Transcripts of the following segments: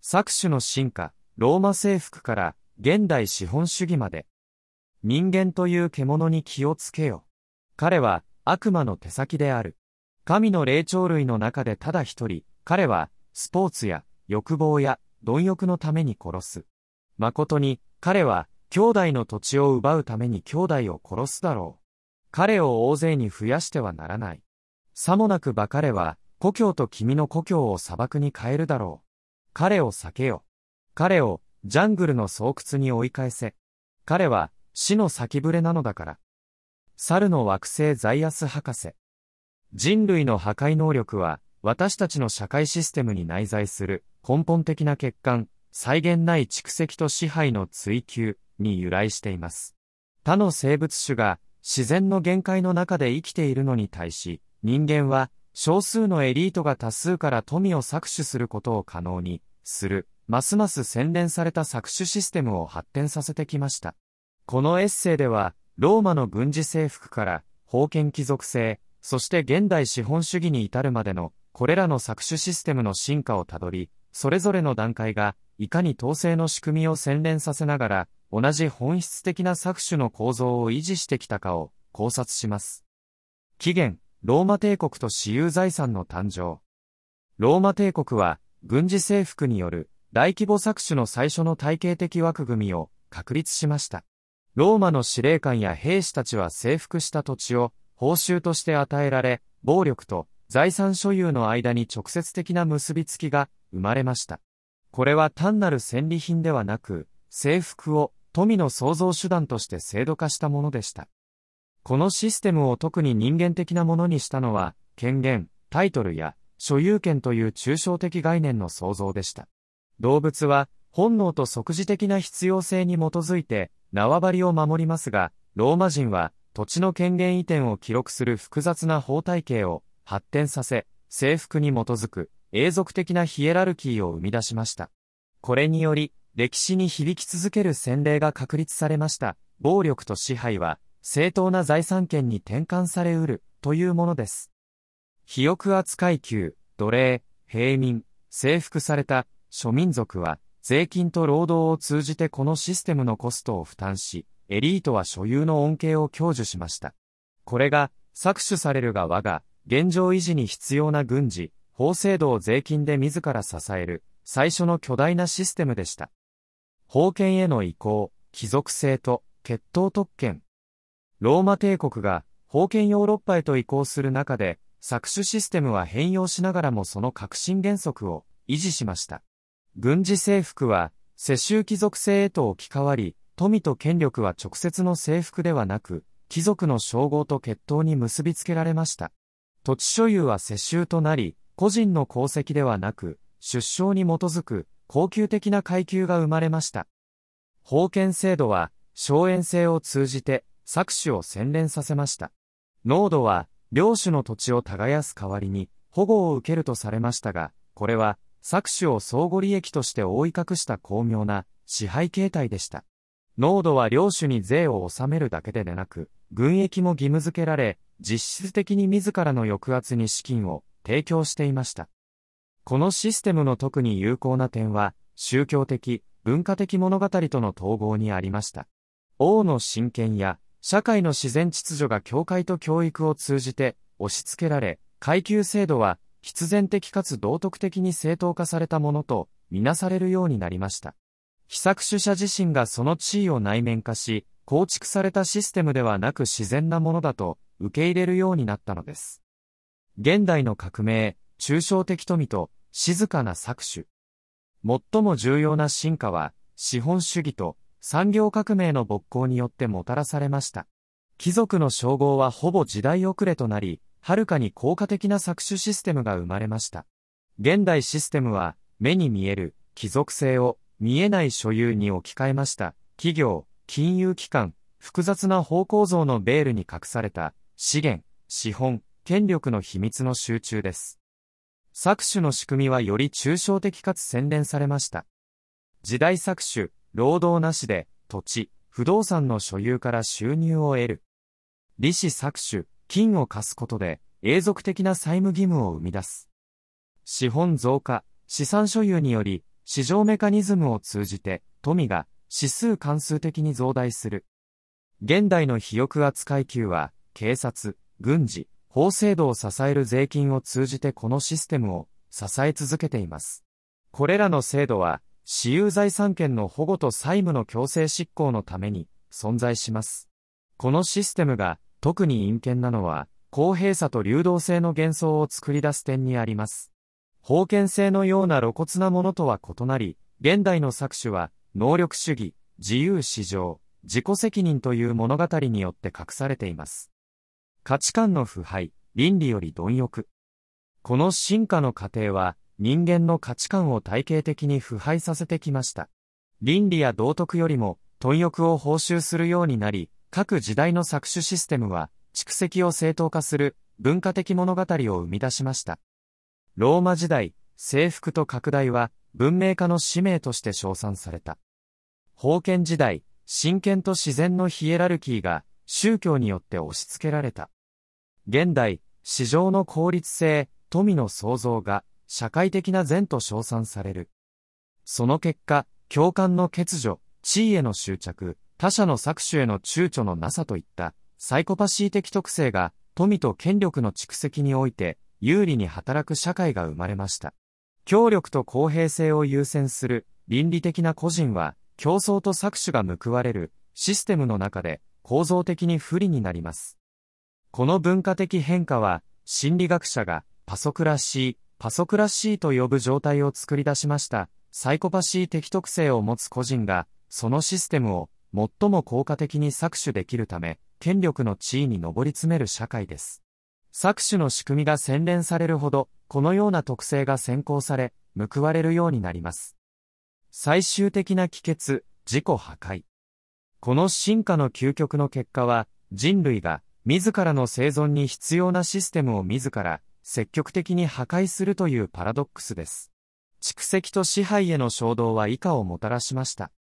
搾取の進化、ローマ征服から現代資本主義まで。人間という獣に気をつけよ。彼は悪魔の手先である。神の霊長類の中でただ一人、彼はスポーツや欲望や貪欲のために殺す。誠に彼は兄弟の土地を奪うために兄弟を殺すだろう。彼を大勢に増やしてはならない。さもなくば彼は故郷と君の故郷を砂漠に変えるだろう。彼を避けよ。彼をジャングルの巣窟に追い返せ。彼は死の先触れなのだから。猿の惑星ザイアス博士。人類の破壊能力は私たちの社会システムに内在する根本的な欠陥、際限ない蓄積と支配の追求に由来しています。他の生物種が自然の限界の中で生きているのに対し、人間は少数のエリートが多数から富を搾取することを可能にする、ますます洗練された搾取システムを発展させてきました。このエッセイでは、ローマの軍事征服から封建貴族制、そして現代資本主義に至るまでのこれらの搾取システムの進化をたどり、それぞれの段階がいかに統制の仕組みを洗練させながら、同じ本質的な搾取の構造を維持してきたかを考察します。起源、ローマ帝国と私有財産の誕生。ローマ帝国は軍事征服による大規模搾取の最初の体系的枠組みを確立しました。ローマの司令官や兵士たちは征服した土地を報酬として与えられ、暴力と財産所有の間に直接的な結びつきが生まれました。これは単なる戦利品ではなく、征服を富の創造手段として制度化したものでした。このシステムを特に人間的なものにしたのは、権限、タイトルや所有権という抽象的概念の創造でした。動物は本能と即時的な必要性に基づいて縄張りを守りますが、ローマ人は土地の権限移転を記録する複雑な法体系を発展させ、征服に基づく永続的なヒエラルキーを生み出しました。これにより、歴史に響き続ける先例が確立されました。暴力と支配は正当な財産権に転換されうるというものです。肥沃扱い級、奴隷、平民、征服された諸民族は税金と労働を通じてこのシステムのコストを負担し、エリートは所有の恩恵を享受しました。これが搾取される側が現状維持に必要な軍事、法制度を税金で自ら支える最初の巨大なシステムでした。封建への移行、貴族制と血統特権。ローマ帝国が封建ヨーロッパへと移行する中で、搾取システムは変容しながらもその核心原則を維持しました。軍事征服は世襲貴族制へと置き換わり、富と権力は直接の征服ではなく、貴族の称号と血統に結びつけられました。土地所有は世襲となり、個人の功績ではなく、出生に基づく恒久的な階級が生まれました。封建制度は荘園制を通じて搾取を洗練させました。農土は領主の土地を耕す代わりに保護を受けるとされましたが、これは搾取を相互利益として覆い隠した巧妙な支配形態でした。農土は領主に税を納めるだけでなく、軍役も義務付けられ、実質的に自らの抑圧に資金を提供していました。このシステムの特に有効な点は、宗教的、文化的物語との統合にありました。王の親権や、社会の自然秩序が教会と教育を通じて押し付けられ、階級制度は必然的かつ道徳的に正当化されたものとみなされるようになりました。被搾取者自身がその地位を内面化し、構築されたシステムではなく自然なものだと受け入れるようになったのです。現代の革命、抽象的富と静かな搾取。最も重要な進化は、資本主義と産業革命の勃興によってもたらされました。貴族の称号はほぼ時代遅れとなり、はるかに効果的な搾取システムが生まれました。現代システムは、目に見える貴族性を見えない所有に置き換えました。企業、金融機関、複雑な法構造のベールに隠された資源、資本、権力の秘密の集中です。搾取の仕組みはより抽象的かつ洗練されました。時代搾取、労働なしで土地、不動産の所有から収入を得る。利子搾取、金を貸すことで永続的な債務義務を生み出す。資本増加、資産所有により市場メカニズムを通じて、富が指数関数的に増大する。現代の肥沃扱い級は、警察、軍事、法制度を支える税金を通じてこのシステムを支え続けています。これらの制度は、私有財産権の保護と債務の強制執行のために存在します。このシステムが特に陰険なのは、公平さと流動性の幻想を作り出す点にあります。封建制のような露骨なものとは異なり、現代の搾取は、能力主義、自由市場、自己責任という物語によって隠されています。価値観の腐敗、倫理より貪欲。この進化の過程は、人間の価値観を体系的に腐敗させてきました。倫理や道徳よりも、貪欲を報酬するようになり、各時代の搾取システムは、蓄積を正当化する文化的物語を生み出しました。ローマ時代、征服と拡大は文明化の使命として称賛された。封建時代、神権と自然のヒエラルキーが宗教によって押し付けられた。現代、市場の効率性、富の創造が社会的な善と称賛される。その結果、共感の欠如、地位への執着、他者の搾取への躊躇のなさといったサイコパシー的特性が富と権力の蓄積において有利に働く社会が生まれました。協力と公平性を優先する倫理的な個人は競争と搾取が報われるシステムの中で構造的に不利になります。この文化的変化は心理学者がパソクラシーと呼ぶ状態を作り出しました。サイコパシー的特性を持つ個人がそのシステムを最も効果的に搾取できるため権力の地位に上り詰める社会です。搾取の仕組みが洗練されるほど、このような特性が先行され、報われるようになります。最終的な帰結、自己破壊。この進化の究極の結果は、人類が自らの生存に必要なシステムを自ら積極的に破壊するというパラドックスです。蓄積と支配への衝動は以下をもたらしました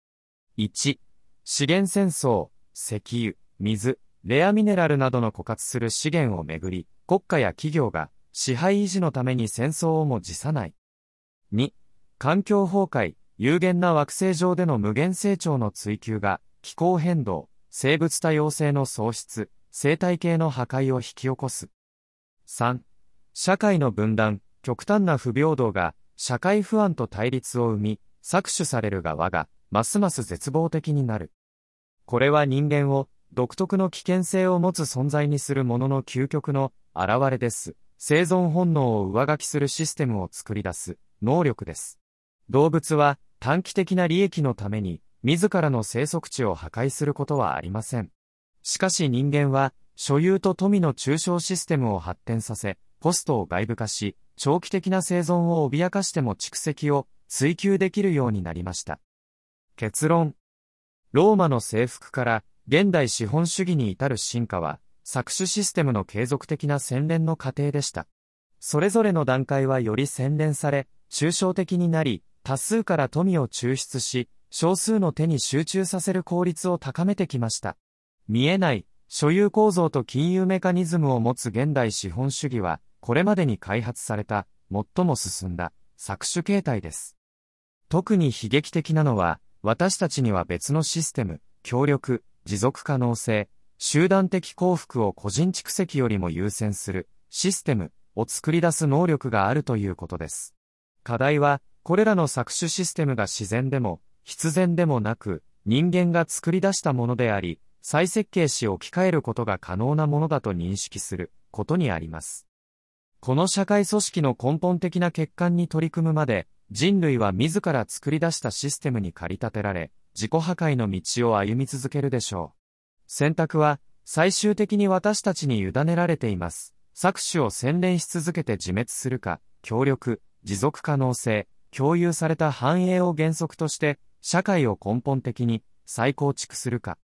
。1、資源戦争、石油、水、レアミネラルなどの枯渇する資源をめぐり、国家や企業が支配維持のために戦争をも辞さない。2、環境崩壊、有限な惑星上での無限成長の追求が気候変動、生物多様性の喪失、生態系の破壊を引き起こす。3、社会の分断、極端な不平等が社会不安と対立を生み、搾取される側がますます絶望的になる。これは人間を独特の危険性を持つ存在にするものの究極の現れです。生存本能を上書きするシステムを作り出す能力です。動物は短期的な利益のために自らの生息地を破壊することはありません。しかし人間は所有と富の抽象システムを発展させ、コストを外部化し、長期的な生存を脅かしても蓄積を追求できるようになりました。結論。ローマの征服から現代資本主義に至る進化は、搾取システムの継続的な洗練の過程でした。それぞれの段階はより洗練され、抽象的になり、多数から富を抽出し、少数の手に集中させる効率を高めてきました。見えない、所有構造と金融メカニズムを持つ現代資本主義は、これまでに開発された、最も進んだ、搾取形態です。特に悲劇的なのは、私たちには別のシステム、協力、持続可能性、集団的幸福を個人蓄積よりも優先するシステムを作り出す能力があるということです。課題は、これらの搾取システムが自然でも必然でもなく人間が作り出したものであり、再設計し置き換えることが可能なものだと認識することにあります。この社会組織の根本的な欠陥に取り組むまで、人類は自ら作り出したシステムに駆り立てられ、自己破壊の道を歩み続けるでしょう。選択は最終的に私たちに委ねられています。搾取を洗練し続けて自滅するか、協力、持続可能性、共有された繁栄を原則として、社会を根本的に再構築するか。